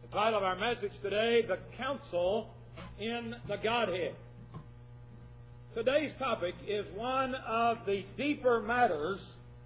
The title of our message today, The Counsel in the Godhead. Today's topic is one of the deeper matters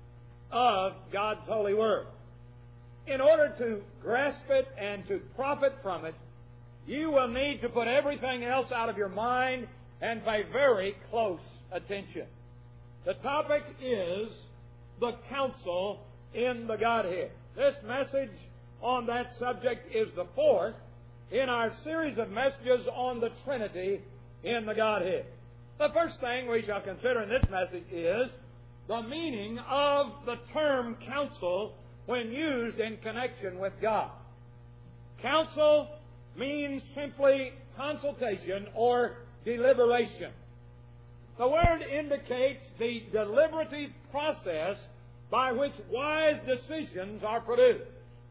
of God's holy Word. In order to grasp it and to profit from it, you will need to put everything else out of your mind and pay very close attention. The topic is the counsel in the Godhead. This message on that subject is the fourth in our series of messages on the Trinity in the Godhead. The first thing we shall consider in this message is the meaning of the term counsel when used in connection with God. Counsel means simply consultation or deliberation. The word indicates the deliberative process by which wise decisions are produced.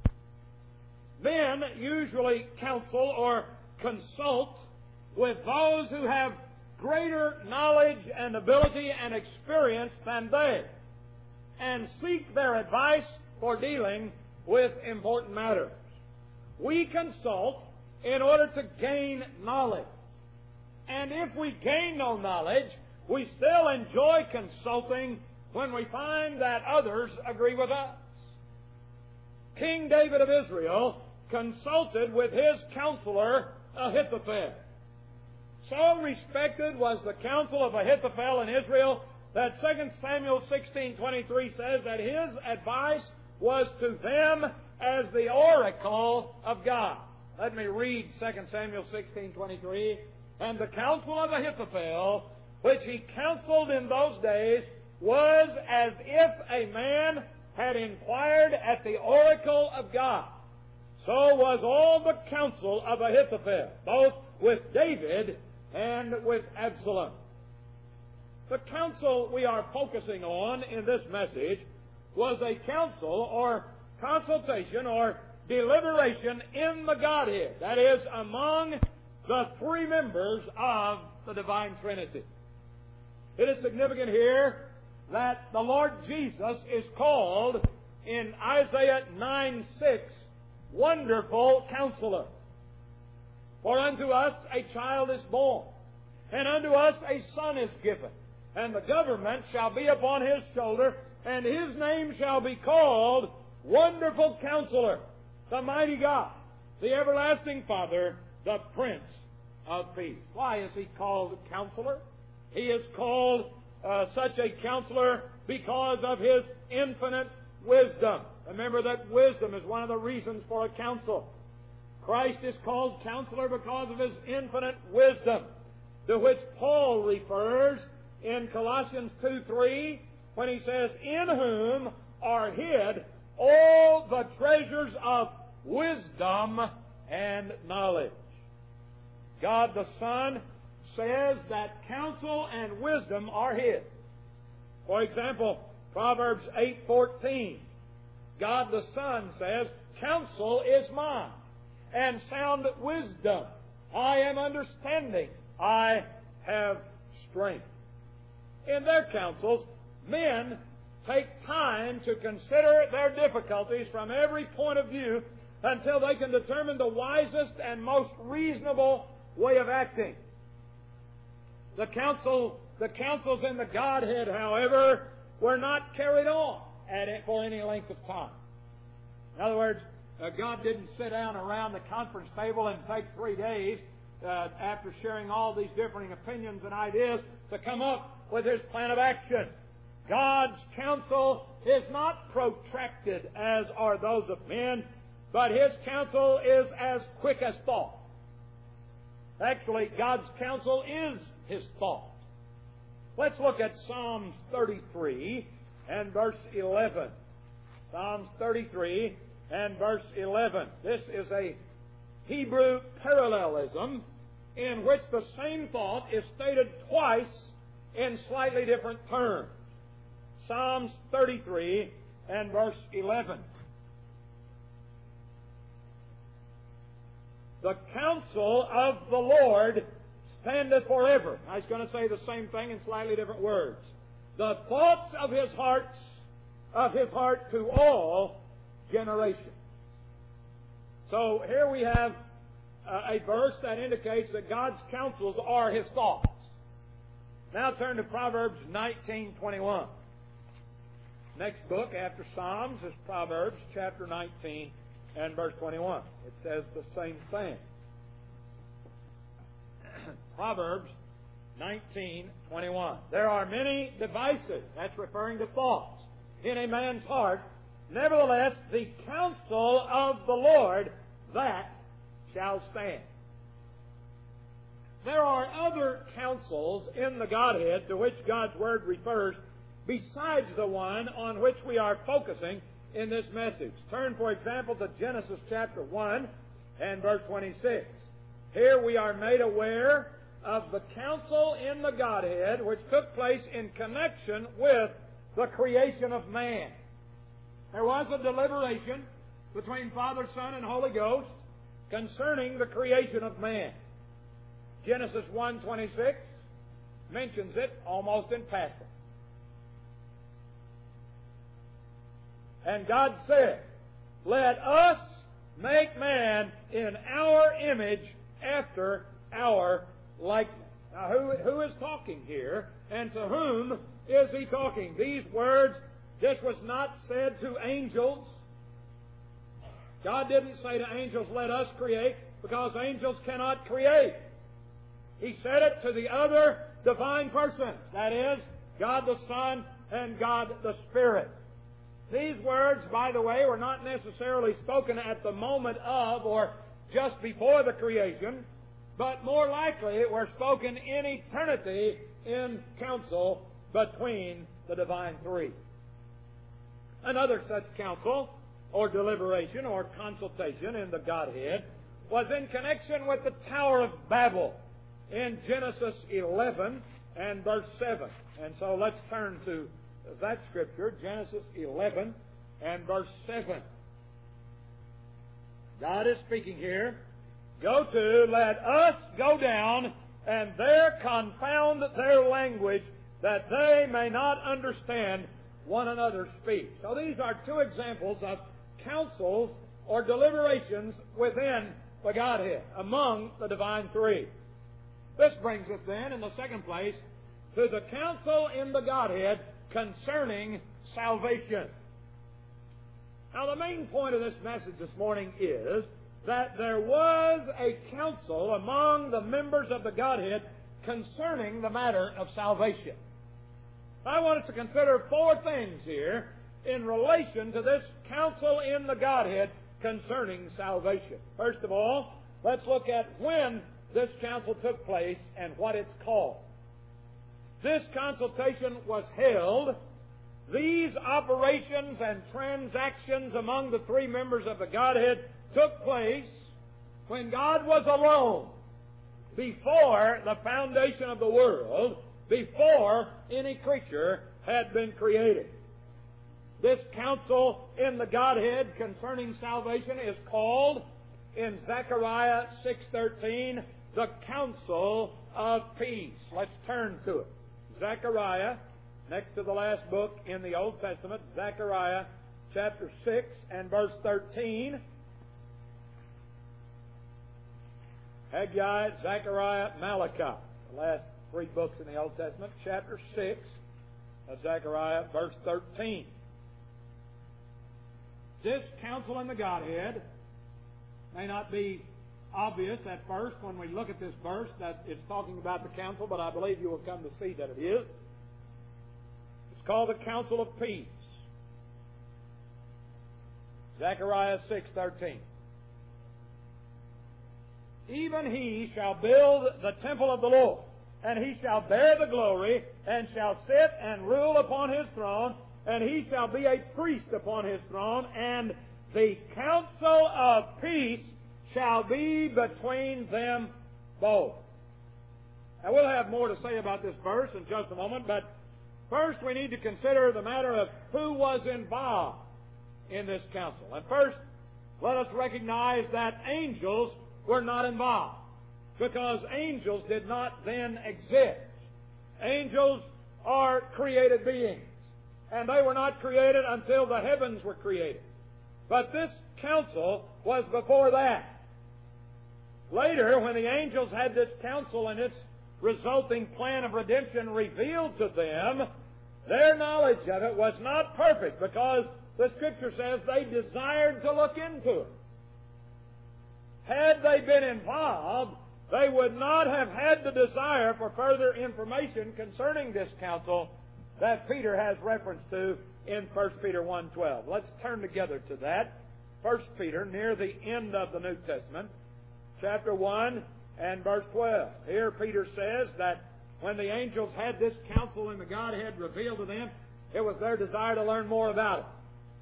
Men usually counsel or consult with those who have greater knowledge and ability and experience than they, and seek their advice for dealing with important matters. We consult in order to gain knowledge. And if we gain no knowledge, we still enjoy consulting when we find that others agree with us. King David of Israel consulted with his counselor Ahithophel. So respected was the counsel of Ahithophel in Israel that 2 Samuel 16:23 says that his advice was to them as the oracle of God. Let me read 2 Samuel 16:23. And the counsel of Ahithophel, which he counseled in those days, was as if a man had inquired at the oracle of God. So was all the counsel of Ahithophel, both with David and with Absalom. The counsel we are focusing on in this message was a counsel or consultation or deliberation in the Godhead, that is, among the three members of the Divine Trinity. It is significant here that the Lord Jesus is called in Isaiah 9:6, Wonderful Counselor. For unto us a child is born, and unto us a son is given, and the government shall be upon his shoulder, and his name shall be called Wonderful Counselor, the Mighty God, the Everlasting Father, the Prince of Peace. Why is he called Counselor? He is called such a counselor because of his infinite wisdom. Remember that wisdom is one of the reasons for a counsel. Christ is called Counselor because of his infinite wisdom, to which Paul refers in Colossians 2:3 when he says, in whom are hid all the treasures of wisdom and knowledge. God the Son says that counsel and wisdom are his. For example, Proverbs 8:14. God the Son says, counsel is mine, and sound wisdom. I am understanding. I have strength. In their counsels, men take time to consider their difficulties from every point of view until they can determine the wisest and most reasonable way of acting. The counsels in the Godhead, however, were not carried on for any length of time. In other words, God didn't sit down around the conference table and take 3 days after sharing all these differing opinions and ideas to come up with his plan of action. God's counsel is not protracted as are those of men, but his counsel is as quick as thought. Actually, God's counsel is his thought. Let's look at Psalms 33 and verse 11. Psalms 33 and verse 11. This is a Hebrew parallelism in which the same thought is stated twice in slightly different terms. Psalms 33 and verse 11. The counsel of the Lord standeth forever. Now he's going to say the same thing in slightly different words. The thoughts of his heart to all generations. So here we have a verse that indicates that God's counsels are His thoughts. Now turn to Proverbs 19:21. Next book after Psalms is Proverbs chapter 19 and verse 21. It says the same thing. Proverbs 19:21. There are many devices, that's referring to thoughts, in a man's heart. Nevertheless, the counsel of the Lord, that shall stand. There are other counsels in the Godhead to which God's Word refers besides the one on which we are focusing in this message. Turn, for example, to Genesis chapter 1 and verse 26. Here we are made aware of the counsel in the Godhead which took place in connection with the creation of man. There was a deliberation between Father, Son, and Holy Ghost concerning the creation of man. Genesis 1:26 mentions it almost in passing. And God said, "Let us make man in our image after our likeness." Now, who is talking here, and to whom is He talking? These words, this was not said to angels. God didn't say to angels, "Let us create," because angels cannot create. He said it to the other divine persons, that is, God the Son and God the Spirit. These words, by the way, were not necessarily spoken at the moment of or just before the creation, but more likely were spoken in eternity in counsel between the divine three. Another such counsel, or deliberation, or consultation in the Godhead was in connection with the Tower of Babel in Genesis 11 and verse 7. And so let's turn to that scripture, Genesis 11 and verse 7. God is speaking here. Let us go down, and there confound their language, that they may not understand one another's speech. So these are two examples of counsels or deliberations within the Godhead, among the divine three. This brings us then, in the second place, to the counsel in the Godhead concerning salvation. Now, the main point of this message this morning is that there was a counsel among the members of the Godhead concerning the matter of salvation. I want us to consider four things here in relation to this counsel in the Godhead concerning salvation. First of all, let's look at when this counsel took place and what it's called. This consultation was held. These operations and transactions among the three members of the Godhead took place when God was alone, before the foundation of the world, before any creature had been created. This counsel in the Godhead concerning salvation is called, in Zechariah 6:13, the counsel of peace. Let's turn to it. Zechariah, next to the last book in the Old Testament, Zechariah chapter 6 and verse 13. Haggai, Zechariah, Malachi, the last three books in the Old Testament, chapter 6 of Zechariah, verse 13. This counsel in the Godhead may not be obvious at first when we look at this verse that it's talking about the counsel, but I believe you will come to see that it is. It's called the counsel of peace. Zechariah 6:13. Even he shall build the temple of the Lord, and he shall bear the glory, and shall sit and rule upon his throne, and he shall be a priest upon his throne, and the counsel of peace shall be between them both. Now, we'll have more to say about this verse in just a moment, but first we need to consider the matter of who was involved in this counsel. And first, let us recognize that angels were not involved, because angels did not then exist. Angels are created beings, and they were not created until the heavens were created. But this council was before that. Later, when the angels had this council and its resulting plan of redemption revealed to them, their knowledge of it was not perfect because the Scripture says they desired to look into it. Had they been involved, they would not have had the desire for further information concerning this council that Peter has reference to in 1 Peter 1:12. Let's turn together to that. 1 Peter, near the end of the New Testament, chapter 1 and verse 12. Here Peter says that when the angels had this counsel in the Godhead revealed to them, it was their desire to learn more about it.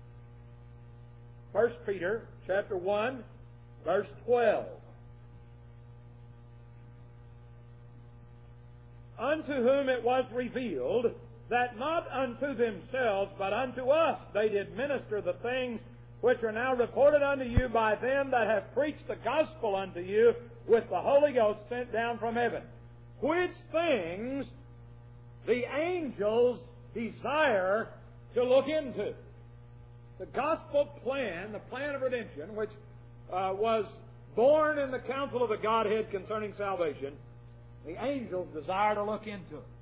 1 Peter chapter 1, verse 12. Unto whom it was revealed that not unto themselves, but unto us they did minister the things which are now reported unto you by them that have preached the gospel unto you with the Holy Ghost sent down from heaven, which things the angels desire to look into. The gospel plan, the plan of redemption, which was born in the council of the Godhead concerning salvation, the angels desire to look into it.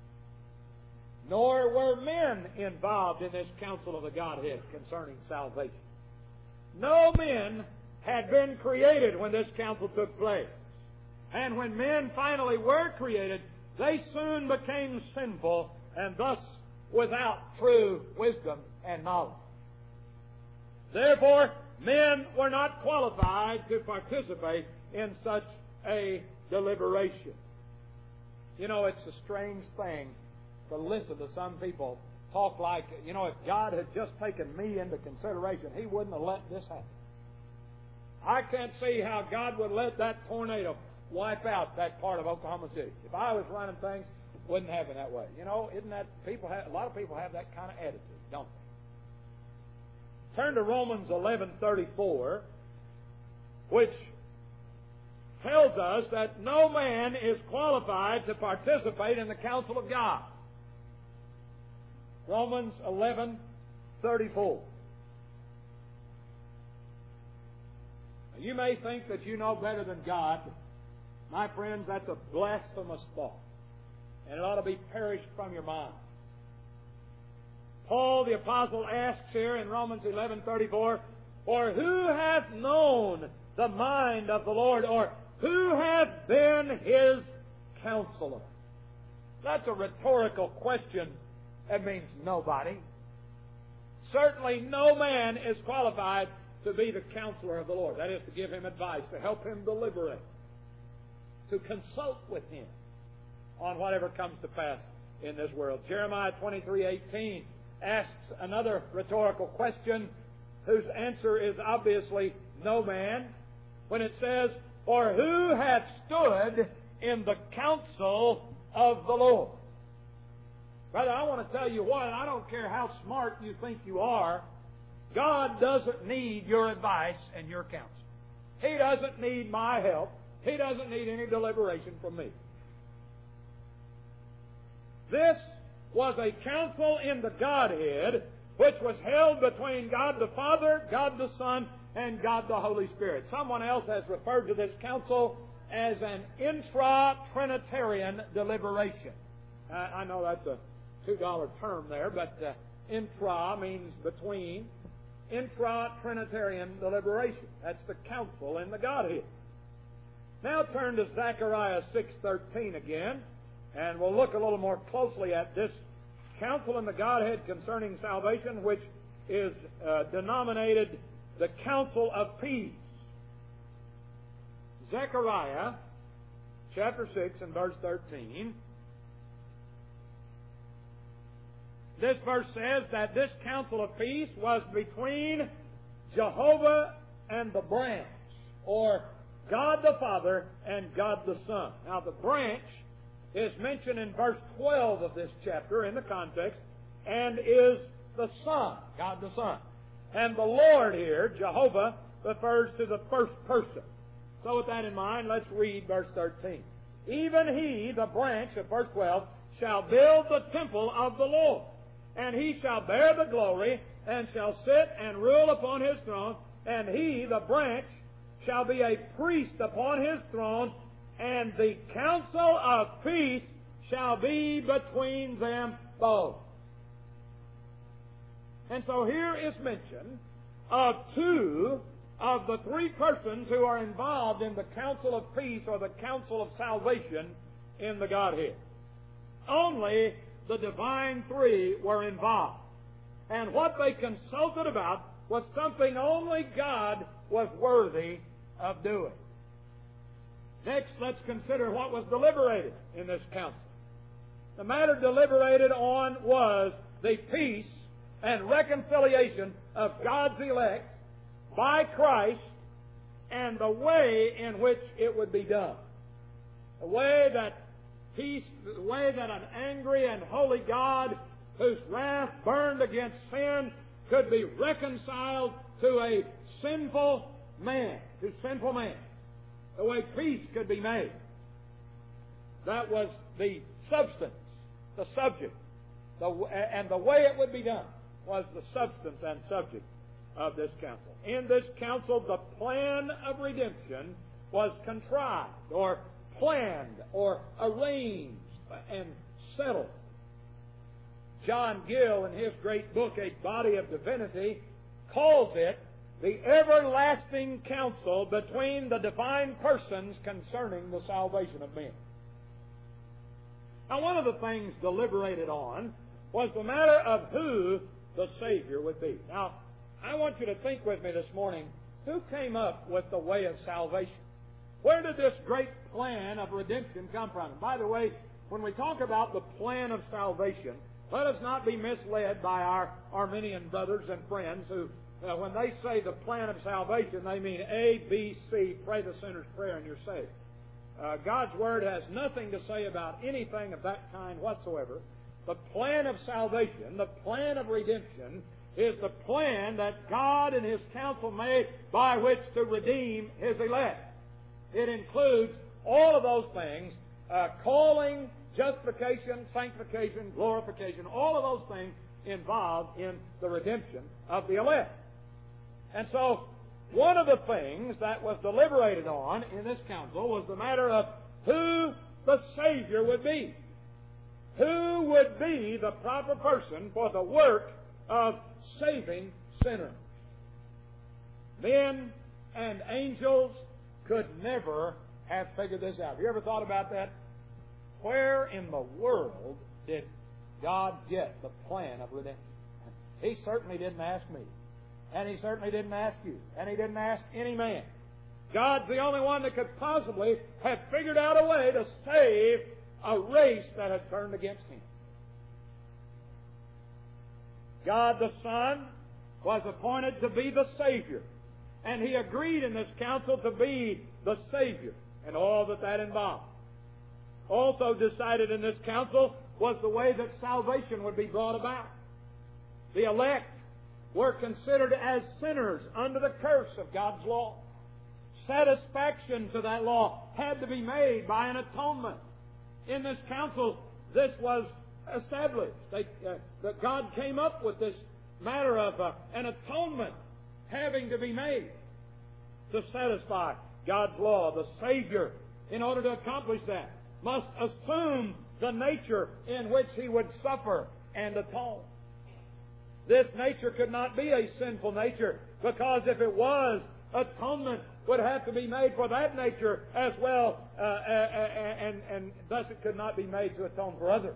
Nor were men involved in this council of the Godhead concerning salvation. No men had been created when this council took place. And when men finally were created, they soon became sinful and thus without true wisdom and knowledge. Therefore, men were not qualified to participate in such a deliberation. You know, it's a strange thing to listen to some people talk like, you know, if God had just taken me into consideration, He wouldn't have let this happen. I can't see how God would let that tornado wipe out that part of Oklahoma City. If I was running things, it wouldn't happen that way. You know, isn't that a lot of people have that kind of attitude, don't they? Turn to Romans 11:34, which tells us that no man is qualified to participate in the counsel of God. Romans 11:34. You may think that you know better than God. My friends, that's a blasphemous thought. And it ought to be perished from your mind. Paul the Apostle asks here in Romans 11:34, for who hath known the mind of the Lord, or who hath been His counselor? That's a rhetorical question. That means nobody. Certainly no man is qualified to be the counselor of the Lord. That is, to give Him advice, to help Him deliberate, to consult with Him on whatever comes to pass in this world. Jeremiah 23:18 asks another rhetorical question whose answer is obviously no man, when it says, for who hath stood in the counsel of the Lord? Brother, I want to tell you what, I don't care how smart you think you are, God doesn't need your advice and your counsel. He doesn't need my help. He doesn't need any deliberation from me. This was a council in the Godhead which was held between God the Father, God the Son, and God the Holy Spirit. Someone else has referred to this council as an intra-Trinitarian deliberation. I know that's a $2 term there, but intra means between. Intra-Trinitarian deliberation. That's the council in the Godhead. Now turn to Zechariah 6:13 again, and we'll look a little more closely at this council in the Godhead concerning salvation, which is denominated the Council of Peace. Zechariah chapter 6 and verse 13. This verse says that this council of peace was between Jehovah and the branch, or God the Father and God the Son. Now the branch is mentioned in verse 12 of this chapter in the context, and is the Son, God the Son. And the Lord here, Jehovah, refers to the first person. So with that in mind, let's read verse 13. Even He, the branch of verse 12, shall build the temple of the Lord, and He shall bear the glory, and shall sit and rule upon His throne, and he, the branch, shall be a priest upon his throne, and the counsel of peace shall be between them both. And so here is mention of two of the three persons who are involved in the counsel of peace or the counsel of salvation in the Godhead. Only the divine three were involved. And what they consulted about was something only God was worthy of doing. Next, let's consider what was deliberated in this council. The matter deliberated on was the peace and reconciliation of God's elect by Christ and the way in which it would be done. The way that an angry and holy God whose wrath burned against sin could be reconciled to a sinful man, the way peace could be made. That was the substance, the subject, and the way it would be done was the substance and subject of this council. In this council, the plan of redemption was contrived or planned or arranged and settled. John Gill, in his great book, A Body of Divinity, calls it the everlasting counsel between the divine persons concerning the salvation of men. Now, one of the things deliberated on was the matter of who the Savior would be. Now, I want you to think with me this morning, who came up with the way of salvation? Where did this great plan of redemption come from? And by the way, when we talk about the plan of salvation, let us not be misled by our Arminian brothers and friends who, when they say the plan of salvation, they mean A, B, C, pray the sinner's prayer and you're saved. God's Word has nothing to say about anything of that kind whatsoever. The plan of salvation, the plan of redemption, is the plan that God and His counsel made by which to redeem His elect. It includes all of those things, calling, justification, sanctification, glorification, all of those things involved in the redemption of the elect. And so, one of the things that was deliberated on in this council was the matter of who the Savior would be. Who would be the proper person for the work of saving sinners? Men and angels could never have figured this out. Have you ever thought about that? Where in the world did God get the plan of redemption? He certainly didn't ask me. And He certainly didn't ask you. And He didn't ask any man. God's the only one that could possibly have figured out a way to save a race that had turned against Him. God the Son was appointed to be the Savior. And He agreed in this council to be the Savior and all that involved. Also decided in this council was the way that salvation would be brought about. The elect were considered as sinners under the curse of God's law. Satisfaction to that law had to be made by an atonement. In this council, this was established. That God came up with this matter of an atonement having to be made to satisfy God's law. The Savior, in order to accomplish that, must assume the nature in which He would suffer and atone. This nature could not be a sinful nature, because if it was, atonement would have to be made for that nature as well, and thus it could not be made to atone for others.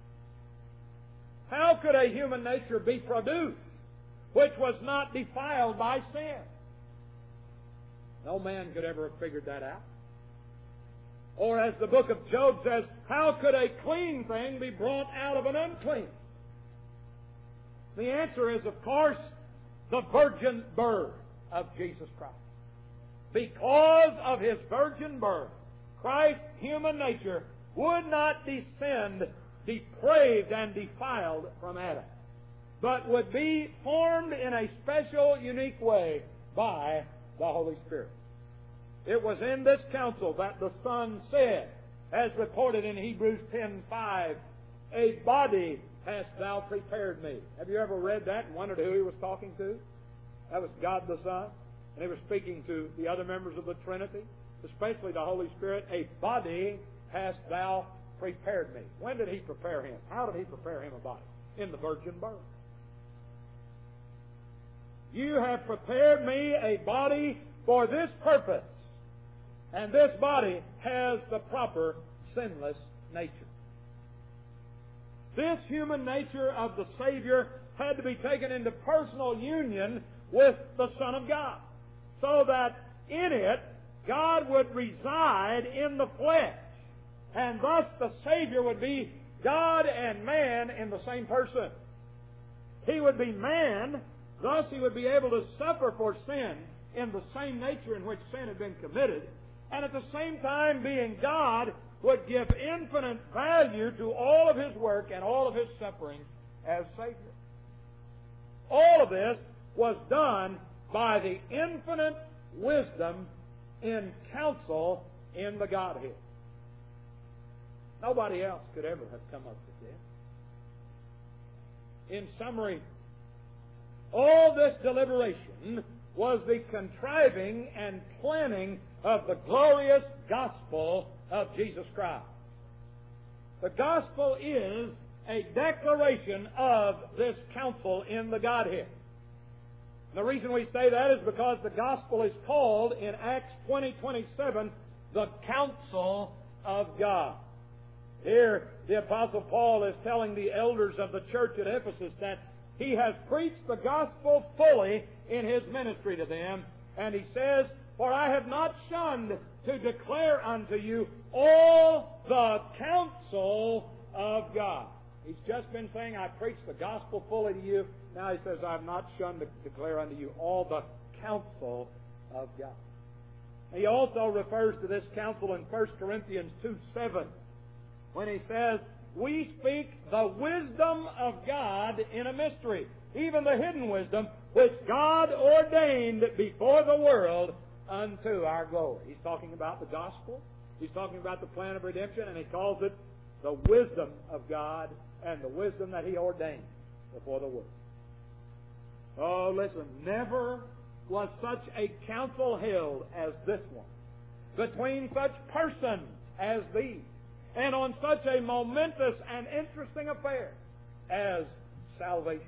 How could a human nature be produced which was not defiled by sin? No man could ever have figured that out. Or as the book of Job says, how could a clean thing be brought out of an unclean? The answer is, of course, the virgin birth of Jesus Christ. Because of His virgin birth, Christ's human nature would not descend depraved and defiled from Adam, but would be formed in a special, unique way by the Holy Spirit. It was in this council that the Son said, as reported in Hebrews 10:5, "A body hast thou prepared me." Have you ever read that and wondered who He was talking to? That was God the Son. and he was speaking to the other members of the Trinity, especially the Holy Spirit, a body hast thou prepared me. When did he prepare him? How did he prepare him a body? In the virgin birth. You have prepared me a body for this purpose, and this body has the proper sinless nature. This human nature of the Savior had to be taken into personal union with the Son of God, so that in it God would reside in the flesh, and thus the Savior would be God and man in the same person. He would be man, thus he would be able to suffer for sin in the same nature in which sin had been committed, and at the same time being God would give infinite value to all of His work and all of His suffering as Savior. All of this was done by the infinite wisdom in counsel in the Godhead. Nobody else could ever have come up with this. In summary, all this deliberation was the contriving and planning of the glorious gospel of Jesus Christ. The gospel is a declaration of this counsel in the Godhead. The reason we say that is because the gospel is called in Acts 20:27 the counsel of God. Here, the Apostle Paul is telling the elders of the church at Ephesus that he has preached the gospel fully in his ministry to them, and he says, "For I have not shunned to declare unto you all the counsel of God." He's just been saying, "I preached the gospel fully to you." Now he says, "I have not shunned to declare unto you all the counsel of God." He also refers to this counsel in 1 Corinthians 2:7 when he says, "We speak the wisdom of God in a mystery, even the hidden wisdom which God ordained before the world unto our glory." He's talking about the gospel. He's talking about the plan of redemption, and he calls it the wisdom of God and the wisdom that He ordained before the world. Oh, listen, never was such a council held as this one, between such persons as these, and on such a momentous and interesting affair as salvation.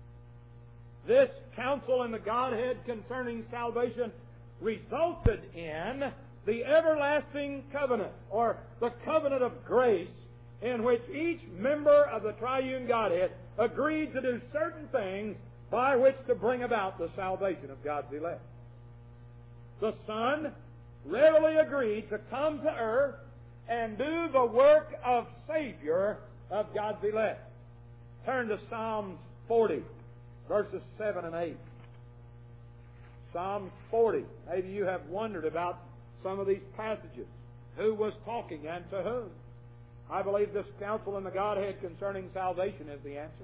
This counsel in the Godhead concerning salvation resulted in the everlasting covenant, or the covenant of grace, in which each member of the triune Godhead agreed to do certain things by which to bring about the salvation of God's elect. The Son readily agreed to come to earth and do the work of Savior of God's elect. Turn to Psalms 40, verses 7 and 8. Psalms 40. Maybe you have wondered about some of these passages. Who was talking and to whom? I believe this counsel in the Godhead concerning salvation is the answer.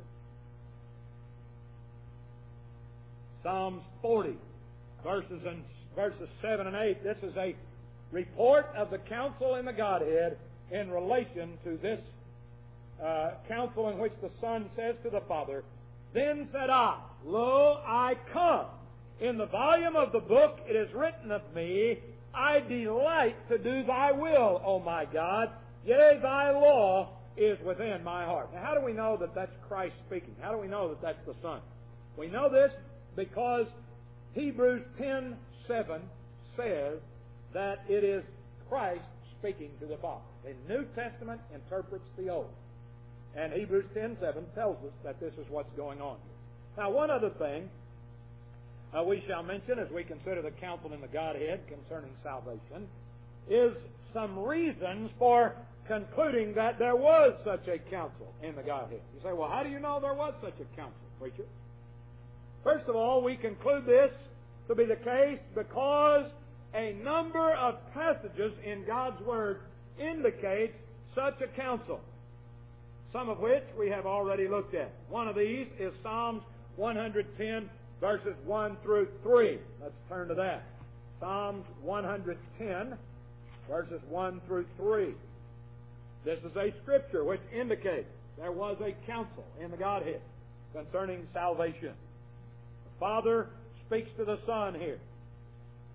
Psalms 40, verses 7 and 8. This is a report of the counsel in the Godhead in relation to this counsel in which the Son says to the Father, "Then said I, Lo, I come. In the volume of the book it is written of me, I delight to do thy will, O my God. Yea, thy law is within my heart." Now, how do we know that that's Christ speaking? How do we know that that's the Son? We know this because Hebrews 10:7 says that it is Christ speaking to the Father. The New Testament interprets the Old. And Hebrews 10:7 tells us that this is what's going on here. Now, one other thing we shall mention as we consider the counsel in the Godhead concerning salvation is some reasons for concluding that there was such a counsel in the Godhead. You say, well, how do you know there was such a counsel, preacher? First of all, we conclude this to be the case because a number of passages in God's Word indicate such a counsel, some of which we have already looked at. One of these is Psalms 110, verses 1 through 3. Let's turn to that. Psalms 110, verses 1 through 3. This is a scripture which indicates there was a counsel in the Godhead concerning salvation. The Father speaks to the Son here,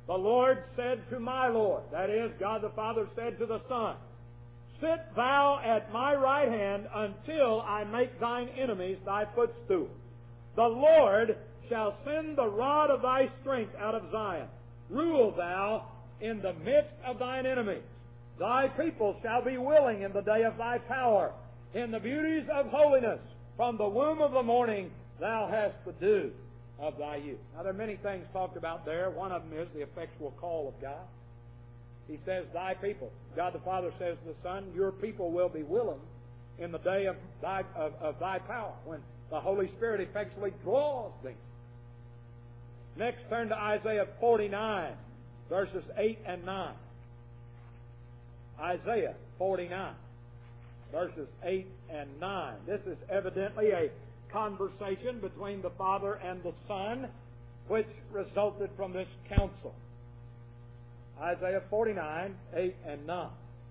The Lord said to my Lord, that is, God the Father said to the Son, sit thou at my right hand until I make thine enemies thy footstool. The Lord shall send the rod of thy strength out of Zion. Rule thou in the midst of thine enemies. Thy people shall be willing in the day of thy power. In the beauties of holiness, from the womb of the morning, thou hast the dew of thy youth. Now, there are many things talked about there. One of them is the effectual call of God. He says, thy people. God the Father says to the Son, your people will be willing in the day of thy power, when the Holy Spirit effectually draws thee. Next, turn to Isaiah 49, verses 8 and 9. Isaiah 49, verses 8 and 9. This is evidently a conversation between the Father and the Son, which resulted from this counsel. Isaiah 49, 8 and 9.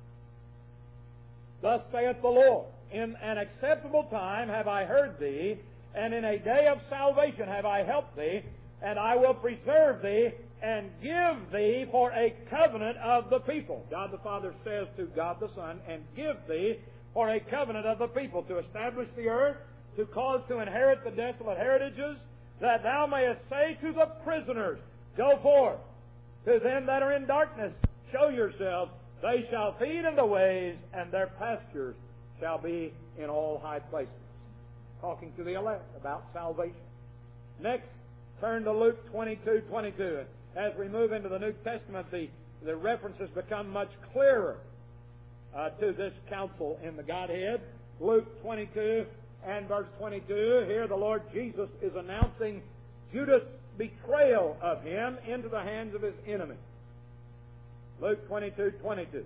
Thus saith the Lord, in an acceptable time have I heard thee, and in a day of salvation have I helped thee, and I will preserve thee, and give thee for a covenant of the people. God the Father says to God the Son, and give thee for a covenant of the people, to establish the earth, to cause to inherit the desolate heritages, that thou mayest say to the prisoners, go forth. To them that are in darkness, show yourselves. They shall feed in the ways, and their pastures shall be in all high places. Talking to the elect about salvation. Next, turn to Luke 22:22. As we move into the New Testament, the references become much clearer to this counsel in the Godhead. Luke 22 and verse 22. Here the Lord Jesus is announcing Judas' betrayal of him into the hands of his enemy. Luke 22:22.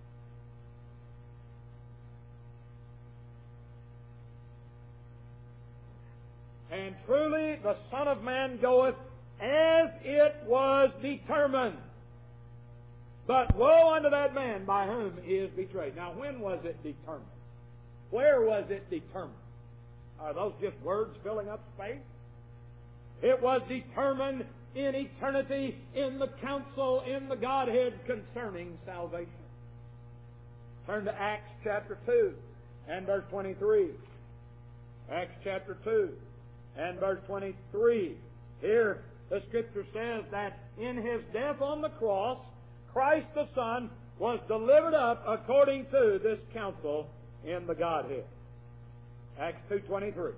And truly the Son of Man goeth as it was determined. But woe unto that man by whom he is betrayed. Now, when was it determined? Where was it determined? Are those just words filling up space? It was determined in eternity, in the council, in the Godhead concerning salvation. Turn to Acts chapter 2 and verse 23. Acts chapter 2 and verse 23. Here the Scripture says that in His death on the cross, Christ the Son was delivered up according to this counsel in the Godhead. Acts 2:23.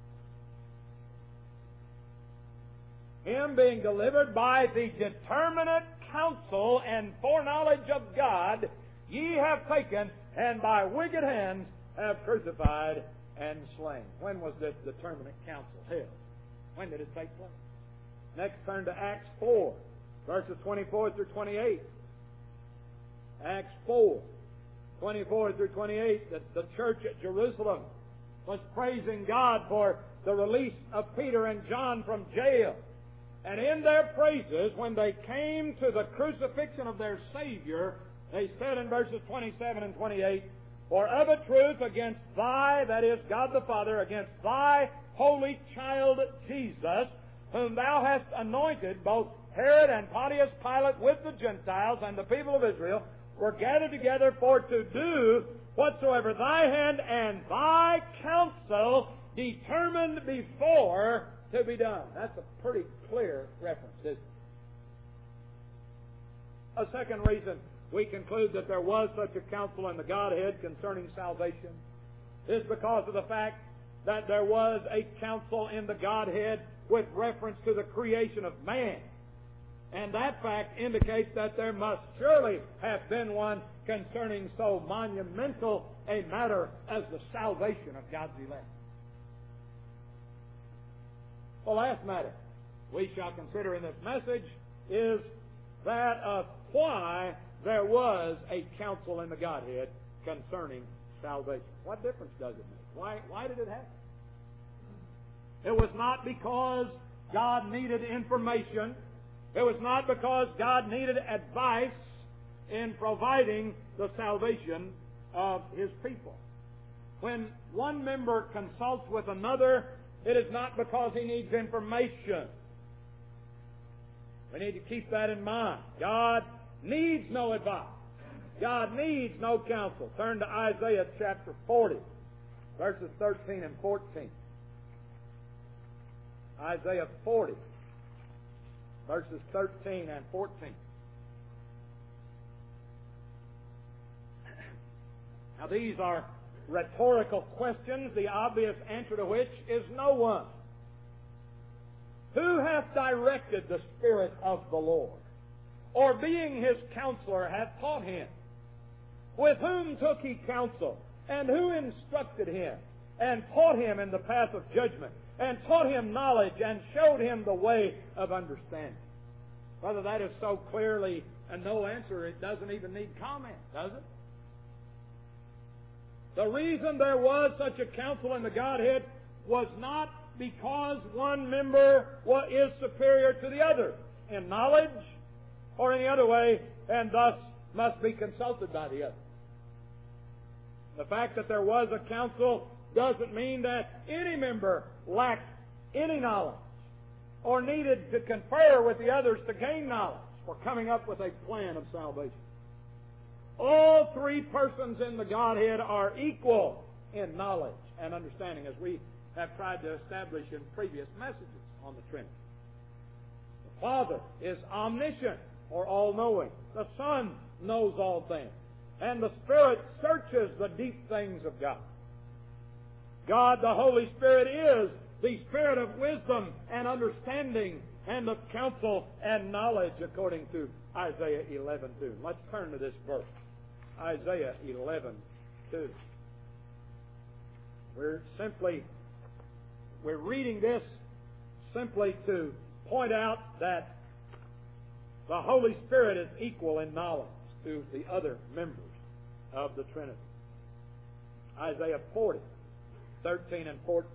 Him being delivered by the determinate counsel and foreknowledge of God, ye have taken, and by wicked hands have crucified and slain. When was this determinate counsel held? When did it take place? Next, turn to Acts 4, verses 24 through 28. Acts 4, 24 through 28, the church at Jerusalem was praising God for the release of Peter and John from jail. And in their praises, when they came to the crucifixion of their Savior, they said in verses 27 and 28, for of a truth against thy, that is, God the Father, against thy holy child Jesus, whom thou hast anointed, both Herod and Pontius Pilate with the Gentiles and the people of Israel, were gathered together for to do whatsoever thy hand and thy counsel determined before to be done. That's a pretty clear reference, isn't it? A second reason we conclude that there was such a counsel in the Godhead concerning salvation is because of the fact that there was a counsel in the Godhead with reference to the creation of man. And that fact indicates that there must surely have been one concerning so monumental a matter as the salvation of God's elect. The last matter we shall consider in this message is that of why there was a counsel in the Godhead concerning salvation. What difference does it make? Why did it happen? It was not because God needed information. It was not because God needed advice in providing the salvation of His people. When one member consults with another, it is not because he needs information. We need to keep that in mind. God needs no advice. God needs no counsel. Turn to Isaiah chapter 40, verses 13 and 14. Isaiah 40, verses 13 and 14. Now these are rhetorical questions, the obvious answer to which is no one. Who hath directed the Spirit of the Lord? Or being His counselor hath taught Him? With whom took He counsel? And who instructed Him? And taught Him in the path of judgment? And taught Him knowledge? And showed Him the way of understanding? Whether that is so clearly a no answer, it doesn't even need comment, does it? The reason there was such a counsel in the Godhead was not because one member is superior to the other in knowledge or any other way, and thus must be consulted by the other. The fact that there was a council doesn't mean that any member lacked any knowledge or needed to confer with the others to gain knowledge for coming up with a plan of salvation. All three persons in the Godhead are equal in knowledge and understanding, as we have tried to establish in previous messages on the Trinity. The Father is omniscient, or all-knowing. The Son knows all things. And the Spirit searches the deep things of God. God, the Holy Spirit, is the Spirit of wisdom and understanding and of counsel and knowledge, according to Isaiah 11:2. Let's turn to this verse. Isaiah 11:2. We're reading this simply to point out that the Holy Spirit is equal in knowledge to the other members of the Trinity. Isaiah 40, 13 and 14.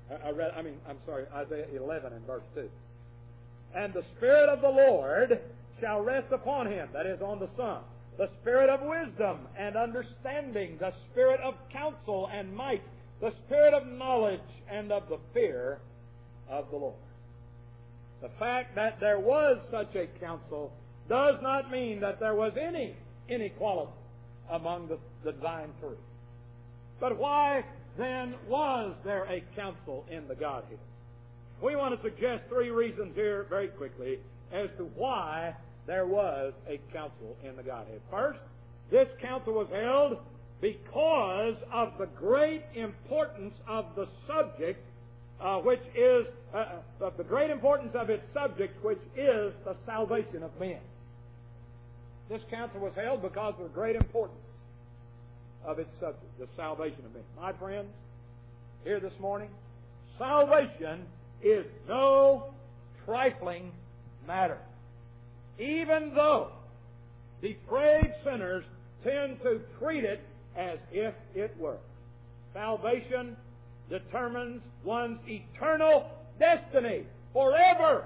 Isaiah 11 and verse 2. And the Spirit of the Lord shall rest upon Him, that is, on the Son, the Spirit of wisdom and understanding, the Spirit of counsel and might, the Spirit of knowledge and of the fear of the Lord. The fact that there was such a counsel does not mean that there was any inequality among the divine three. But why then was there a counsel in the Godhead? We want to suggest three reasons here very quickly as to why there was a counsel in the Godhead. First, this counsel was held because of the great importance of the subject, which is the great importance of its subject, which is the salvation of men. This counsel was held because of the great importance of its subject, the salvation of men. My friends, here this morning, salvation is no trifling matter. Even though depraved sinners tend to treat it as if it were. Salvation determines one's eternal destiny forever.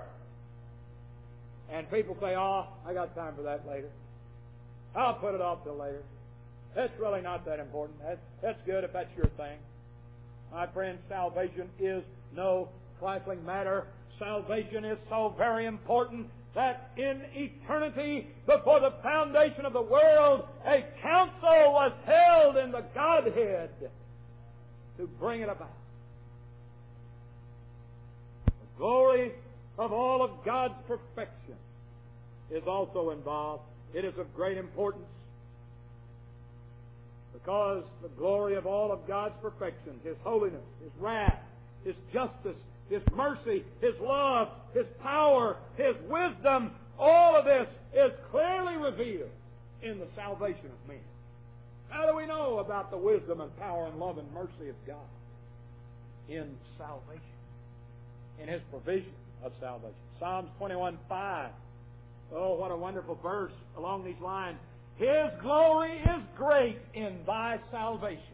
And people say, I got time for that later. I'll put it off till later. That's really not that important. That's good if that's your thing. My friend, salvation is no trifling matter. Salvation is so very important that in eternity, before the foundation of the world, a council was held in the Godhead to bring it about. The glory of all of God's perfection is also involved. It is of great importance because the glory of all of God's perfection, His holiness, His wrath, His justice, His mercy, His love, His power, His wisdom, all of this is clearly revealed in the salvation of men. How do we know about the wisdom and power and love and mercy of God? In salvation. In His provision of salvation. Psalms 21:5. Oh, what a wonderful verse along these lines. His glory is great in thy salvation.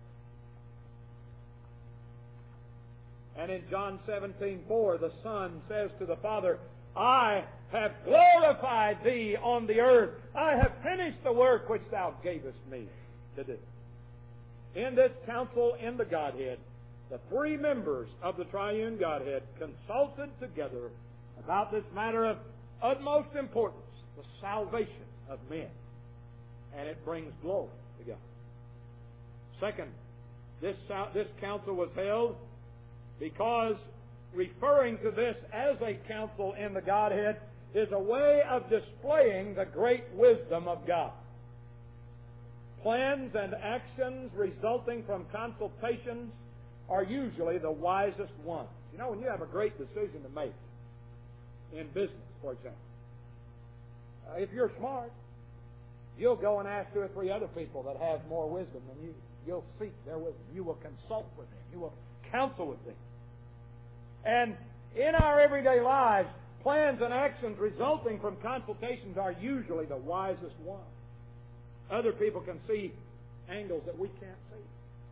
And in John 17:4, the Son says to the Father, I have glorified thee on the earth. I have finished the work which thou gavest me to do. In this council in the Godhead, the three members of the triune Godhead consulted together about this matter of utmost importance, the salvation of men. And it brings glory to God. Second, this council was held because referring to this as a council in the Godhead is a way of displaying the great wisdom of God. Plans and actions resulting from consultations are usually the wisest ones. You know, when you have a great decision to make in business, for example, if you're smart, you'll go and ask 2 or 3 other people that have more wisdom than you. You'll seek their wisdom. You will consult with them. You will counsel with them. And in our everyday lives, plans and actions resulting from consultations are usually the wisest ones. Other people can see angles that we can't see.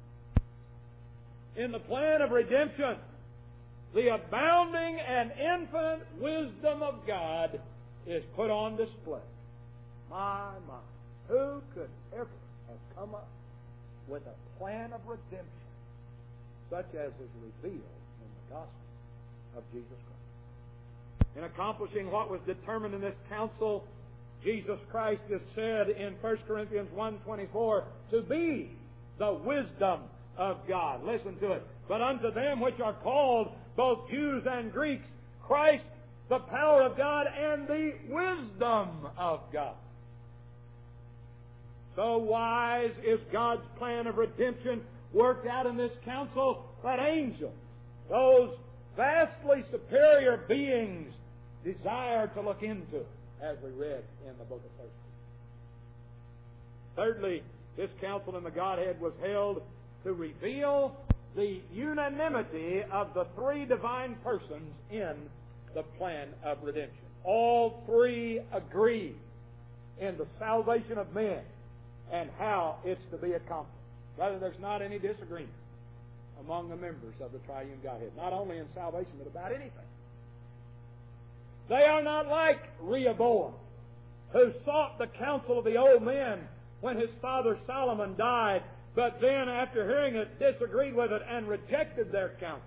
In the plan of redemption, the abounding and infinite wisdom of God is put on display. My, who could ever have come up with a plan of redemption such as is revealed in the gospel of Jesus Christ? In accomplishing what was determined in this council, Jesus Christ is said in 1 Corinthians 1:24 to be the wisdom of God. Listen to it. But unto them which are called, both Jews and Greeks, Christ, the power of God and the wisdom of God. So wise is God's plan of redemption worked out in this council that angels, those vastly superior beings, desire to look into it, as we read in the book of 1 Peter. Thirdly, this council in the Godhead was held to reveal the unanimity of the 3 divine persons in the plan of redemption. All 3 agree in the salvation of men and how it's to be accomplished. Rather, there's not any disagreement among the members of the triune Godhead, not only in salvation, but about anything. They are not like Rehoboam, who sought the counsel of the old men when his father Solomon died, but then, after hearing it, disagreed with it and rejected their counsel.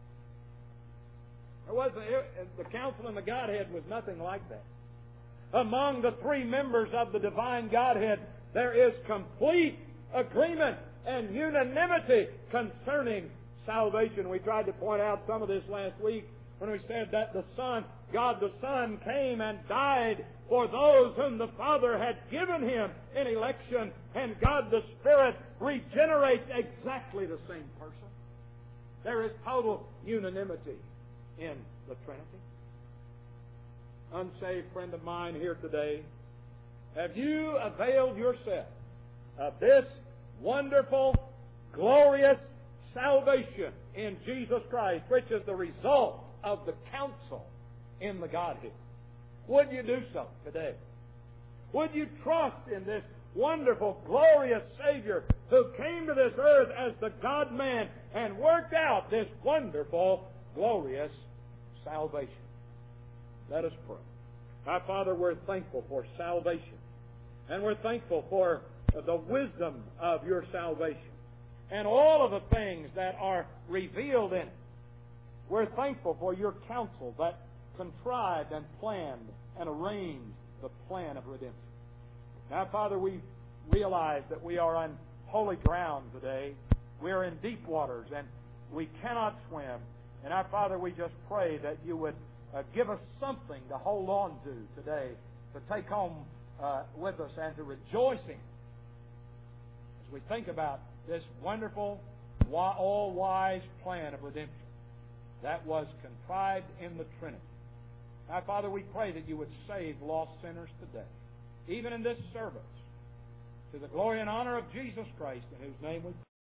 The counsel in the Godhead was nothing like that. Among the 3 members of the divine Godhead, there is complete agreement and unanimity concerning salvation. We tried to point out some of this last week when we said that the Son, God the Son, came and died for those whom the Father had given Him in election, and God the Spirit regenerates exactly the same person. There is total unanimity in the Trinity. Unsaved friend of mine here today, have you availed yourself of this wonderful, glorious salvation in Jesus Christ, which is the result of the counsel in the Godhead? Would you do so today? Would you trust in this wonderful, glorious Savior who came to this earth as the God-man and worked out this wonderful, glorious salvation? Let us pray. Our Father, we're thankful for salvation, and we're thankful for the wisdom of your salvation and all of the things that are revealed in it. We're thankful for your counsel that contrived and planned and arranged the plan of redemption. Now, Father, we realize that we are on holy ground today. We are in deep waters and we cannot swim. And our Father, we just pray that you would give us something to hold on to today, to take home with us and to rejoice in as we think about this wonderful, all-wise plan of redemption that was contrived in the Trinity. Now, Father, we pray that you would save lost sinners today, even in this service, to the glory and honor of Jesus Christ, in whose name we pray.